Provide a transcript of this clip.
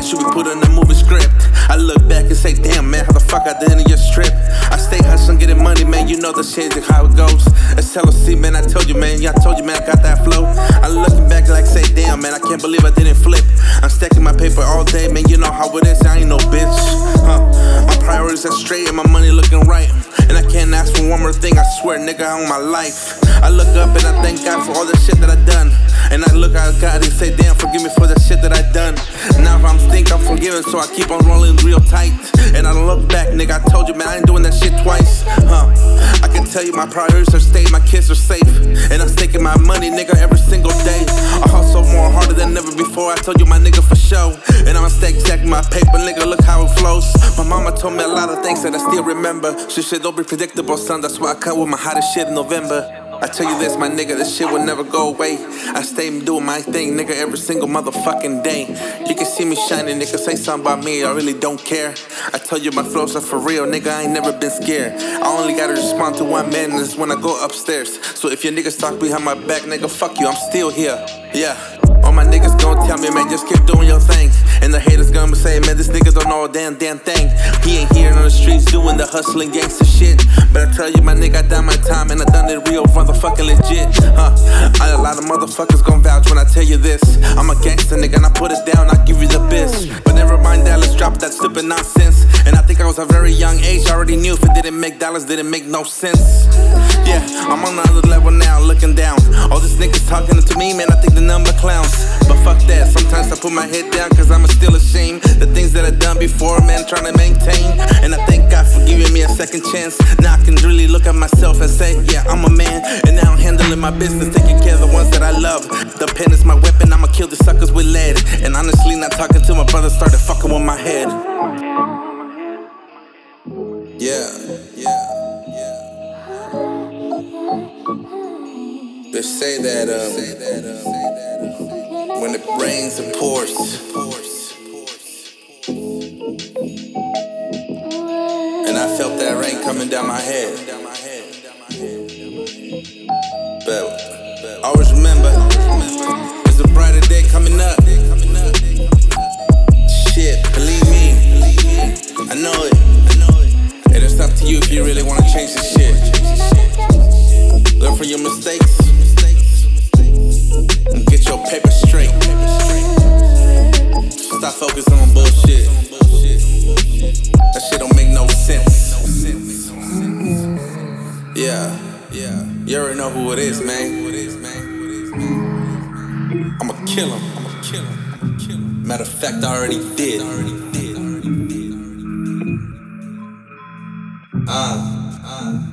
that should be put in the movie script. I look back and say, damn man, how the fuck I didn't just strip? I stay hustling, getting money, man, you know the shit is how it goes. It's LOC, man, I told you, man, I told you, man, I got that flow. I looking back like, say, damn, man, I can't believe I didn't flip. I'm stacking my paper all day, man, you know how it is, I ain't no bitch. My priorities are straight and my money looking right. And I can't ask for one more thing, I swear, nigga, on my life. I look up and I thank God for all the shit that I done. And I look at God and say, damn, forgive me for the shit that I done. Now if I'm forgiven, so I keep on rolling real tight. And I don't look back, nigga, I told you, man, I ain't doing that shit twice. I can tell you my priorities are staying, my kids are safe. And I'm staking my money, nigga, every single day. I hustle more harder than ever before, I told you, my nigga, for sure. And I'ma stacking my paper, nigga, look how it flows. My mama told me a lot of things that I still remember. She said, don't be predictable, son, that's why I come with my hottest shit in November. I tell you this, my nigga, this shit will never go away. I stay doing my thing, nigga, every single motherfucking day. You can see me shining, nigga, say something about me, I really don't care. I tell you my flows are for real, nigga, I ain't never been scared. I only gotta respond to one man, and that's when I go upstairs. So if your niggas talk behind my back, nigga, fuck you, I'm still here, yeah. All my niggas gon' tell me, man, just keep doing your thing. And the haters gonna say, man, this nigga don't know a damn thing. He ain't here on the streets doing the hustling gangster shit. But I tell you, my nigga, I done my time and I done it real motherfucking legit. A lot of motherfuckers gon' vouch when I tell you this. I'm a gangster, nigga, and I put it down, I give you the best. But never mind that, let's drop that stupid nonsense. And I think I was a very young age, I already knew if it didn't make dollars, didn't make no sense. Yeah, I'm on another level now, looking down. All these niggas talking to me, man, I think the number clowns. But fuck that, sometimes I put my head down cause I'm still ashamed. The things that I done before, man, trying to maintain. And I thank God for giving me a second chance. Now I can really look at myself and say, yeah, I'm a man. And now I'm handling my business, taking care of the ones that I love. The pen is my weapon, I'ma kill the suckers with lead. And honestly, not talking to my brother started fucking with my head. Yeah. They say that when it rains, it pours. And I felt that rain coming down my head. But always remember, there's a brighter day coming up. Shit, believe me, I know it. And it's up to you if you really wanna change this shit. Learn from your mistakes and get your paper straight. Stop focusing on bullshit. That shit don't make no sense. Yeah. You already know who it is, man. I'ma kill him. Matter of fact, I already did.